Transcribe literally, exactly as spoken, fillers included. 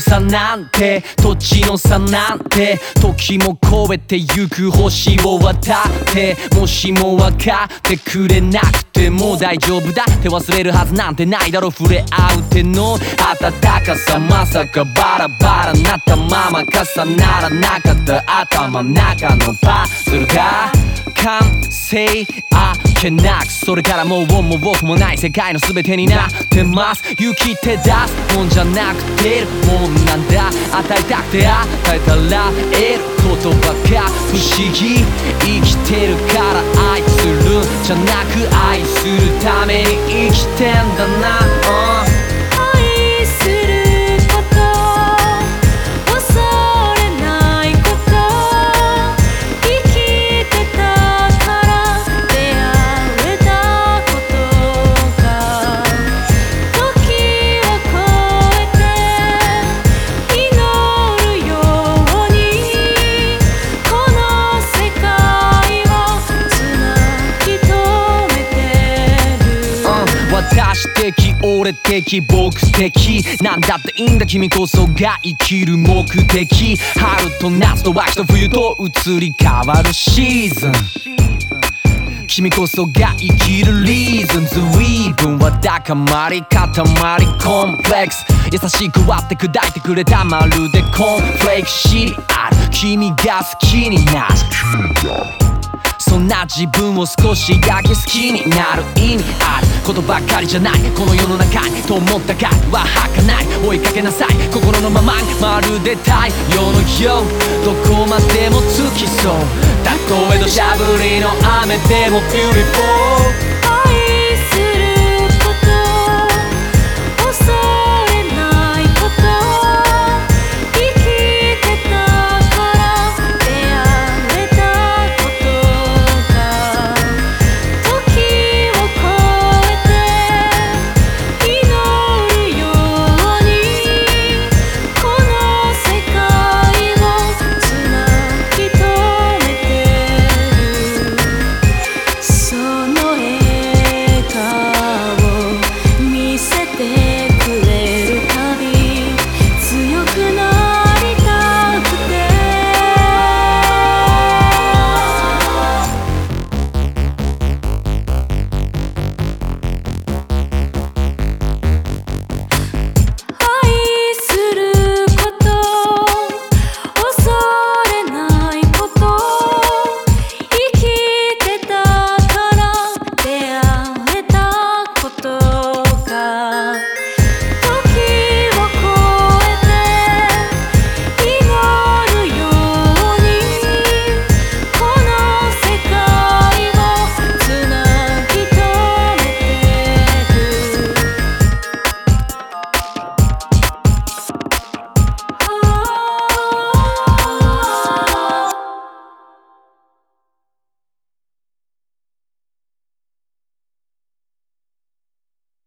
差なんて土地の差なんて時も超えてゆく星を渡ってもしも分かってくれなくても大丈夫だって忘れるはずなんてないだろ触れ合う手の温かさまさかバラバラなったまま重ならなかった頭の中のパズルが完成あっけなくそれからもうもう僕もない世界の全てになってます勇気手出すもんじゃなくてるもんなんだ与えたくて与えたら得る言葉が不思議生きてるから愛するんじゃなく愛するために生きてんだな、uh私的俺的僕的なんだっていいんだ君こそが生きる目的春と夏と秋と冬と移り変わるシーズン君こそが生きるリーズン随分わだかまり塊コンプレックス優しく割って砕いてくれたまるでコーンフレークシリアル君が好きになるそんな自分を少しだけ好きになる意味あることばっかりじゃないこの世の中にと思ったかは儚い追いかけなさい心のままにまるで太陽のようどこまでもつきそうたとえ土砂降りの雨でも Beautiful